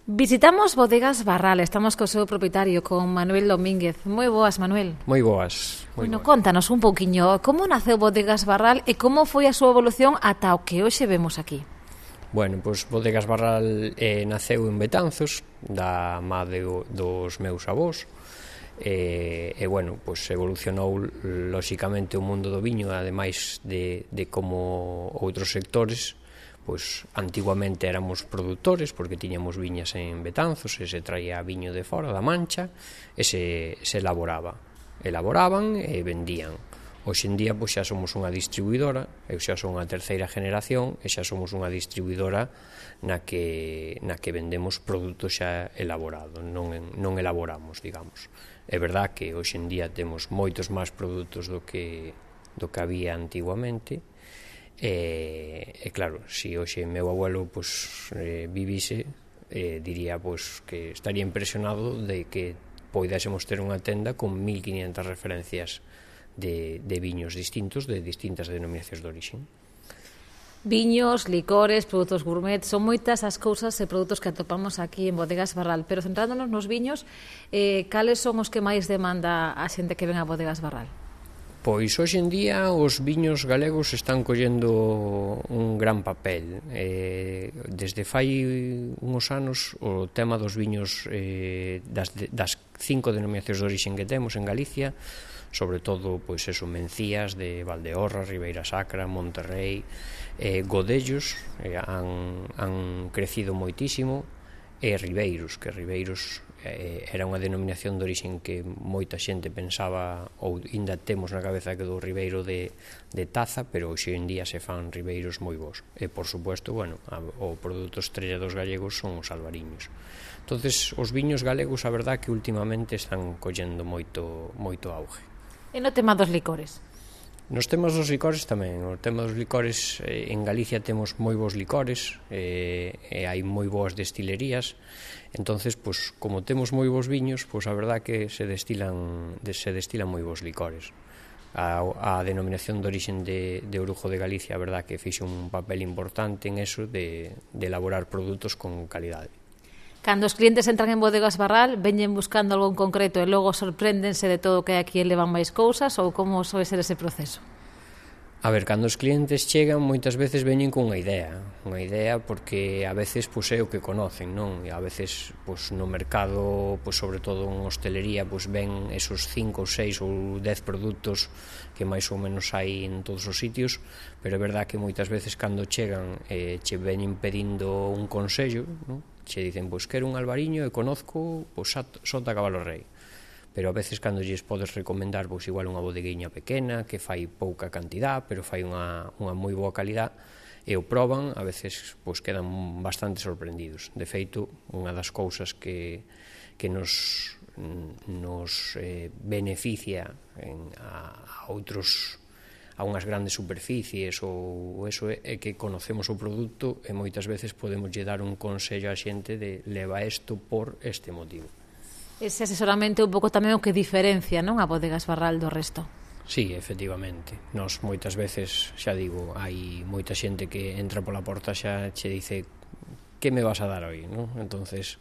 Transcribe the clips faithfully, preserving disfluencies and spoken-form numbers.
Visitamos Bodegas Barral, estamos co seu propietario, con Manuel Domínguez. Moi boas, Manuel. Moi boas. Moi bueno, boas. Contanos un pouquiño, como naceu Bodegas Barral e como foi a súa evolución ata o que hoxe vemos aquí? Bueno, pois Bodegas Barral eh, naceu en Betanzos, da má de, dos meus avós, e, e bueno, pois evolucionou lóxicamente o mundo do viño, ademais de, de como outros sectores. Pois antiguamente éramos produtores porque tiñamos viñas en Betanzos e se traía viño de fora da Mancha e se, se elaboraba elaboraban e vendían. Hoxe en día pois xa somos unha distribuidora, eu xa son a terceira generación e xa somos unha distribuidora na que, na que vendemos produtos xa elaborados, non, non elaboramos, digamos. É verdad que hoxe en día temos moitos máis produtos do que, do que había antiguamente. E, e claro, se hoxe meu abuelo pues, eh, vivise, eh, diría pues, que estaría impresionado de que poidésemos ter unha tenda con mil quinientas referencias de, de viños distintos de distintas denominacións de origen. Viños, licores, produtos gourmet, son moitas as cousas e produtos que atopamos aquí en Bodegas Barral, pero centrándonos nos viños, eh, cales son os que máis demanda a xente que ven a Bodegas Barral? Pois hoxe en día os viños galegos están collendo un gran papel. Eh, desde fai uns anos o tema dos viños eh, das, das cinco denominacións de origen que temos en Galicia, sobre todo pois eso, Mencías de Valdeorras, Ribeira Sacra, Monterrei, eh, Godellos eh, han, han crecido moitísimo, e Ribeiros, que Ribeiros eh, era unha denominación de origen que moita xente pensaba, ou ainda temos na cabeza que do Ribeiro de, de Taza, pero hoxe en día se fan Ribeiros moi bons. E, por suposto, bueno, a, o produto estrella dos gallegos son os albariños. Entonces, os viños galegos, a verdad que últimamente están collendo moito, moito auge. E no tema dos licores? Nos temas dos licores tamén, o tema dos licores, eh, en Galicia temos moi bons licores, eh, e hai moi boas destilerías, entonces, pues, como temos moi bons viños, pues, a verdad que se destilan, se destilan moi bons licores. A, a denominación de origen de, de Orujo de Galicia, a verdad que fixe un papel importante en eso de, de elaborar produtos con calidade. Cando os clientes entran en Bodegas Barral, veñen buscando algo en concreto e logo sorpréndense de todo o que hai aquí e levan máis cousas, ou como soe ser ese proceso? A ver, cando os clientes chegan, moitas veces veñen con unha idea, unha idea porque a veces pois, é o que conocen, non? E a veces pois, no mercado, pois, sobre todo en hostelería, pois, ven esos cinco, seis ou dez produtos que máis ou menos hai en todos os sitios, pero é verdad que moitas veces cando chegan eh, che veñen pedindo un consello, non? Che dicen, pois quero un albariño e conozco pois, Sota Cabalo Rei, pero a veces cando lles podes recomendar pois igual unha bodeguiña pequena que fai pouca cantidad pero fai unha, unha moi boa calidad e o proban, a veces pois quedan bastante sorprendidos. De feito, unha das cousas que, que nos, nos eh, beneficia en, a, a outros a unhas grandes superficies ou eso é que conocemos o produto e moitas veces podemos lle dar un consello á xente de leva isto por este motivo. Ese asesoramento é un pouco tamén o que diferencia, non, a Bodegas Barral do resto? Sí, efectivamente. Nos moitas veces, xa digo, hai moita xente que entra pola porta xa che dice que me vas a dar hoy, non? Entonces,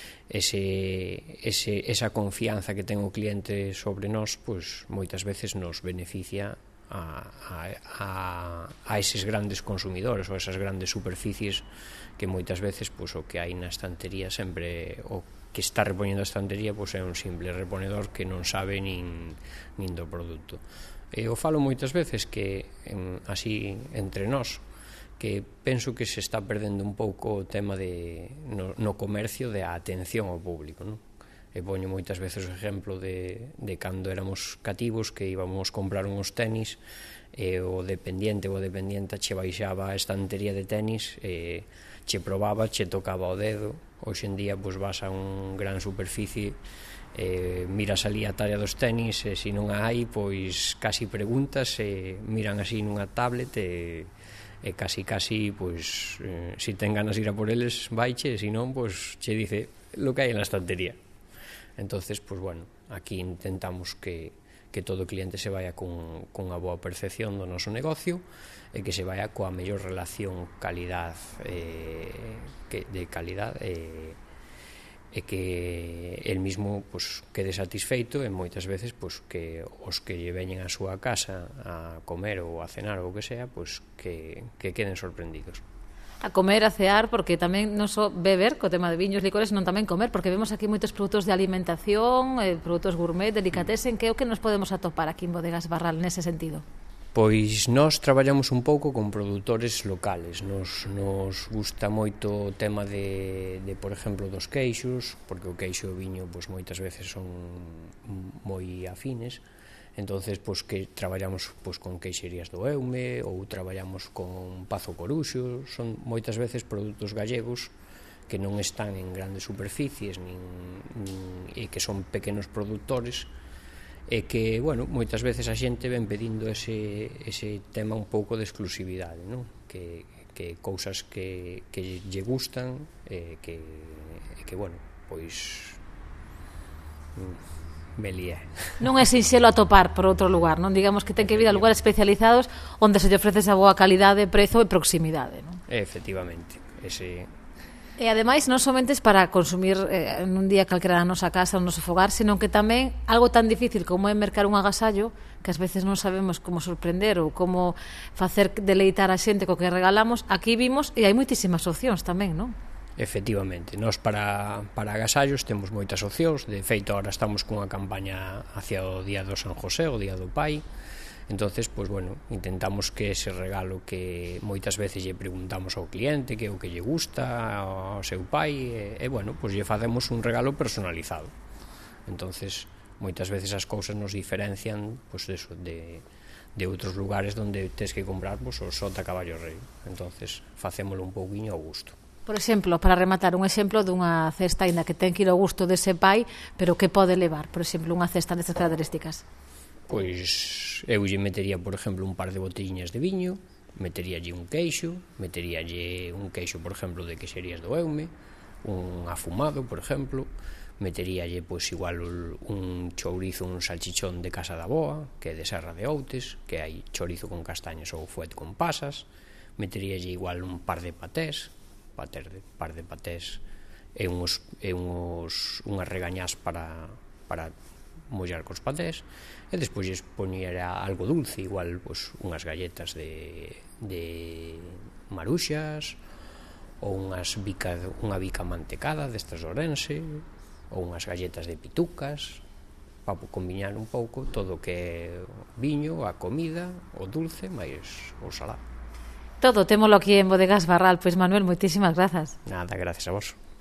ese, ese, esa confianza que ten o cliente sobre nós, pois moitas veces nos beneficia A, a, a eses grandes consumidores ou esas grandes superficies que moitas veces pois, o que hai na estantería sempre o que está repoñendo a estantería pois, é un simple reponedor que non sabe nin, nin do produto. E eu falo moitas veces que en, así entre nós que penso que se está perdendo un pouco o tema de, no, no comercio de a atención ao público, non? E poño moitas veces o exemplo de, de cando éramos cativos que íbamos comprar uns tenis e o dependiente ou a dependienta che baixaba a estantería de tenis e che probaba, che tocaba o dedo. Hoxe en día pois, vas a un gran superficie e miras ali a talla dos tenis e se non a hai, pois casi preguntas e miran así nunha tablet e e casi casi pois eh, se ten ganas de ir a por eles vaiche e se non, pois che dice lo que hai en la estantería. Entonces, pues bueno, aquí intentamos que, que todo cliente se vaya con, con unha boa percepción do noso negocio e que se vaya coa mellor relación calidad eh, que, de calidad eh, e que el mismo pues, quede satisfeito e moitas veces pues, que os que lle veñen a súa casa a comer ou a cenar ou o que sea, pues, que, que queden sorprendidos. A comer, a cear, porque tamén non só beber, co tema de viños, licores, non tamén comer, porque vemos aquí moitos produtos de alimentación, eh, produtos gourmet, delicatessen, que é o que nos podemos atopar aquí en Bodegas Barral nese sentido? Pois nós traballamos un pouco con produtores locales, nos, nos gusta moito o tema de, de, por exemplo, dos queixos, porque o queixo e o viño pois, moitas veces son moi afines, entonces pois, que traballamos pois, con queixerías do Eume ou traballamos con Pazo Coruxo, son moitas veces produtos gallegos que non están en grandes superficies nin, nin, e que son pequenos produtores e que, bueno, moitas veces a xente ven pedindo ese, ese tema un pouco de exclusividade, non? Que, que cousas que, que lle gustan e que, que, bueno, pois me lié. Non é sinxelo atopar por outro lugar, non? Digamos que ten que vir a lugares especializados onde se lle ofrece esa boa calidade, prezo e proximidade, non? Efectivamente, ese... E ademais non somente para consumir eh, nun día calquera na nosa casa, no noso fogar, senón que tamén algo tan difícil como é mercar un agasallo, que ás veces non sabemos como sorprender ou como facer deleitar a xente co que regalamos, aquí vimos e hai moitísimas opcións tamén, non? Efectivamente, nós para, para agasallos temos moitas opcións, de feito agora estamos cunha campaña hacia o Día do San José, o Día do Pai. Entonces, pois, bueno, intentamos que ese regalo que moitas veces lle preguntamos ao cliente que é o que lle gusta ao seu pai e, e bueno, pois lle facemos un regalo personalizado. Entonces, moitas veces as cousas nos diferencian pois eso, de, de outros lugares onde tes que comprar pois, o Sota Caballo Rei. Entonces, facémolo un pouquiño ao gusto. Por exemplo, para rematar, un exemplo dunha cesta ainda que ten que ir ao gusto dese pai, pero que pode levar, por exemplo, unha cesta destas características. Pois eu lle metería, por exemplo, un par de botelliñas de viño, meteríalle un queixo, meteríalle un queixo, por exemplo, de queixerías do Eume, un afumado, por exemplo, meteríalle, pois, igual un chourizo, un salchichón de Casa da Boa, que é de Serra de Outes, que hai chorizo con castañas ou fuet con pasas, meteríalle igual un par de patés, pater de, par de patés e uns, e uns, unhas regañás para, para mollar cos patés, e despois lles poñera algo dulce, igual pues, unhas galletas de, de maruxas ou unhas bica, unha bica mantecada destas de Orense ou unhas galletas de pitucas para combinar un pouco todo o que é viño, a comida, o dulce máis o salado. Todo, témolo aquí en Bodegas Barral. Pois Manuel, moitísimas grazas. Nada, gracias a vos.